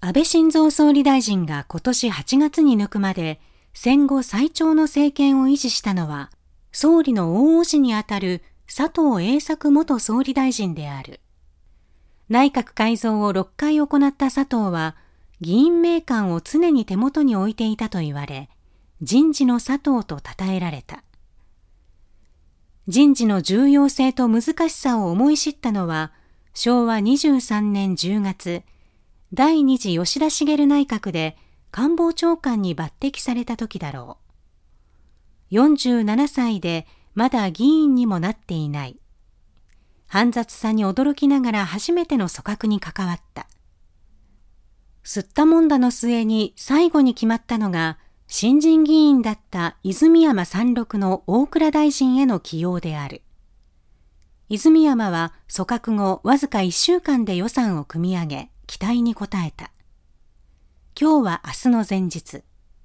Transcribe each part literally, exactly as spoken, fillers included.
安倍晋三総理大臣が今年はちがつに抜くまで戦後最長の政権を維持したのは、総理の大叔父にあたる佐藤栄作元総理大臣である。内閣改造をろっかい行った佐藤は、議員名鑑を常に手元に置いていたと言われ、人事の佐藤と称えられた。人事の重要性と難しさを思い知ったのは、しょうわにじゅうさんねんじゅうがつ、第二次吉田茂内閣で官房長官に抜擢された時だろう。よんじゅうななさいでまだ議員にもなっていない。煩雑さに驚きながら初めての組閣に関わった。吸ったもんだの末に最後に決まったのが、新人議員だった泉山三六の大蔵大臣への起用である。泉山は組閣後わずかいっしゅうかんで予算を組み上げ、期待に応えた。今日は明日の前日。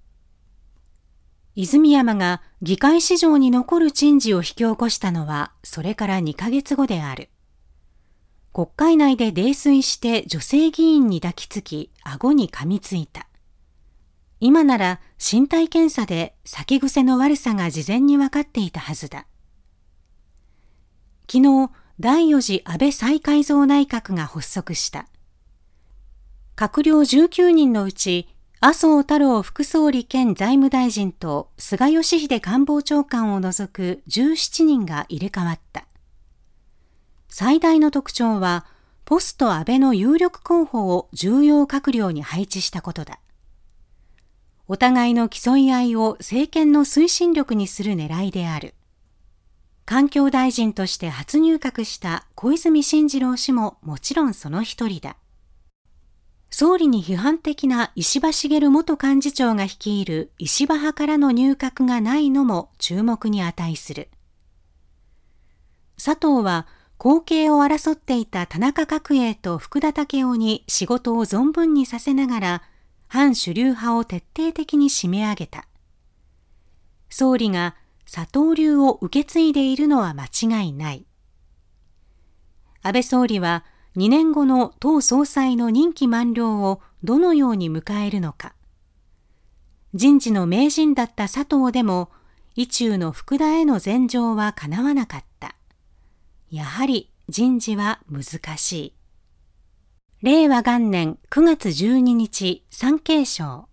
泉山が議会史上に残る珍事を引き起こしたのは、それからにかげつごである。国会内で泥酔して女性議員に抱きつき、顎に噛みついた。今なら身体検査で酒癖の悪さが事前に分かっていたはずだ。昨日、だいよ次安倍再改造内閣が発足した。閣僚じゅうきゅうにんのうち、麻生太郎副総理兼財務大臣と菅義偉官房長官を除くじゅうななにんが入れ替わった。最大の特徴は、ポスト安倍の有力候補を重要閣僚に配置したことだ。お互いの競い合いを政権の推進力にする狙いである。環境大臣として初入閣した小泉進次郎氏ももちろんその一人だ。総理に批判的な石破茂元幹事長が率いる石破派からの入閣がないのも注目に値する。佐藤は後継を争っていた田中角栄と福田赳夫に仕事を存分にさせながら、反主流派を徹底的に締め上げた。総理が佐藤流を受け継いでいるのは間違いない。安倍総理はにねんごの党総裁の任期満了をどのように迎えるのか。人事の名人だった佐藤でも、意中の福田への禅譲は叶わなかった。やはり人事は難しい。れいわ元年くがつじゅうににち、産経省。